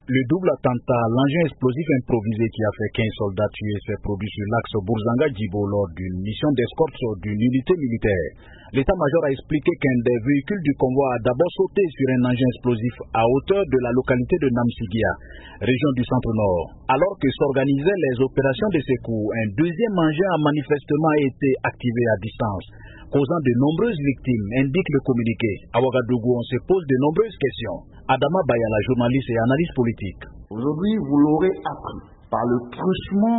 Le double attentat, l'engin explosif improvisé qui a fait 15 soldats tués s'est produit sur l'axe Bourzanga-Djibo lors d'une mission d'escorte d'une unité militaire. L'état-major a expliqué qu'un des véhicules du convoi a d'abord sauté sur un engin explosif à hauteur de la localité de Namsigia, région du centre-nord. Alors que s'organisaient les opérations de secours, un deuxième engin a manifestement été activé à distance, causant de nombreuses victimes, indique le communiqué. À Ouagadougou, on se pose de nombreuses questions. Adama Bayala, journaliste et analyste politique. Aujourd'hui, vous l'aurez appris par le truchement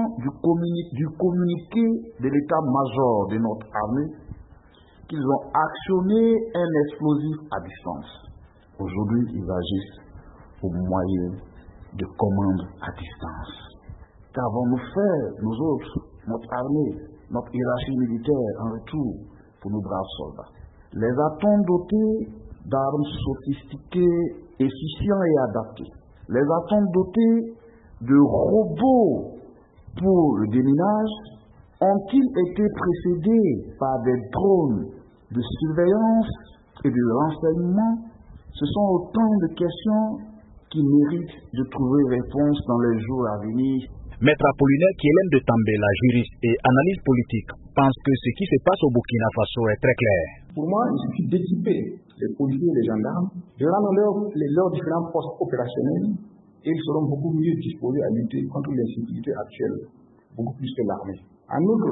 du communiqué de l'état-major de notre armée qu'ils ont actionné un explosif à distance. Aujourd'hui, ils agissent au moyen de commandes à distance. Qu'avons-nous fait, nous autres, notre armée, notre hiérarchie militaire en retour pour nos braves soldats? Les a-t-on dotés d'armes sophistiquées, efficients et adaptés? Les a-t-on dotés de robots pour le déminage? Ont-ils été précédés par des drones de surveillance et de renseignement? Ce sont autant de questions qui méritent de trouver réponse dans les jours à venir. Maître Apollinaire Kielem de Tambela, juriste et analyste politique, pense que ce qui se passe au Burkina Faso est très clair. Pour moi, il suffit d'équiper les policiers et les gendarmes, de rendre leurs différents postes opérationnels, et ils seront beaucoup mieux disposés à lutter contre l'insécurité actuelle, beaucoup plus que l'armée. En outre,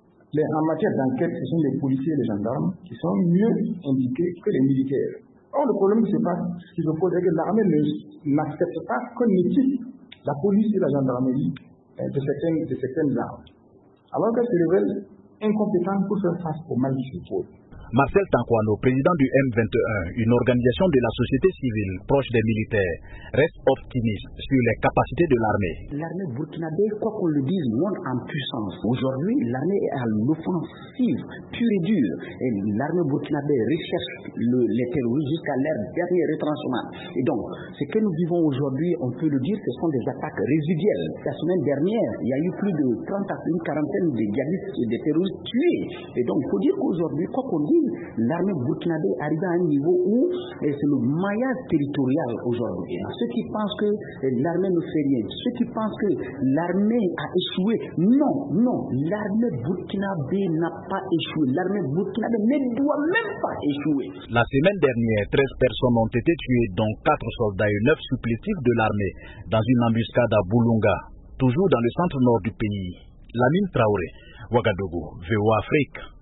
en matière d'enquête, ce sont les policiers et les gendarmes qui sont mieux indiqués que les militaires. Or, le problème qui se passe, ce qui se pose, c'est que l'armée n'accepte pas qu'on équipe la police et la gendarmerie de certaines armes, alors qu'elle se révèle incompétente pour faire face au mal qui se pose. Marcel Tankwano, président du M21, une organisation de la société civile proche des militaires, reste optimiste sur les capacités de l'armée. L'armée burkinabé, quoi qu'on le dise, monte en puissance. Aujourd'hui, l'armée est à l'offensive pure et dure. Et l'armée burkinabé recherche les terroristes jusqu'à leur dernier retranchement. Et donc, ce que nous vivons aujourd'hui, on peut le dire, ce sont des attaques résiduelles. La semaine dernière, il y a eu plus de 30 à une quarantaine de djihadistes et de terroristes tués. Et donc, il faut dire qu'aujourd'hui, quoi qu'on dise, l'armée burkinabé arrive à un niveau où c'est le maillage territorial aujourd'hui. Ceux qui pensent que l'armée ne fait rien, ceux qui pensent que l'armée a échoué, non, l'armée burkinabé n'a pas échoué. L'armée burkinabé ne doit même pas échouer. La semaine dernière, 13 personnes ont été tuées, dont 4 soldats et 9 supplétifs de l'armée, dans une embuscade à Boulunga, toujours dans le centre-nord du pays. Lamine Traoré, Ouagadougou, VOA Afrique.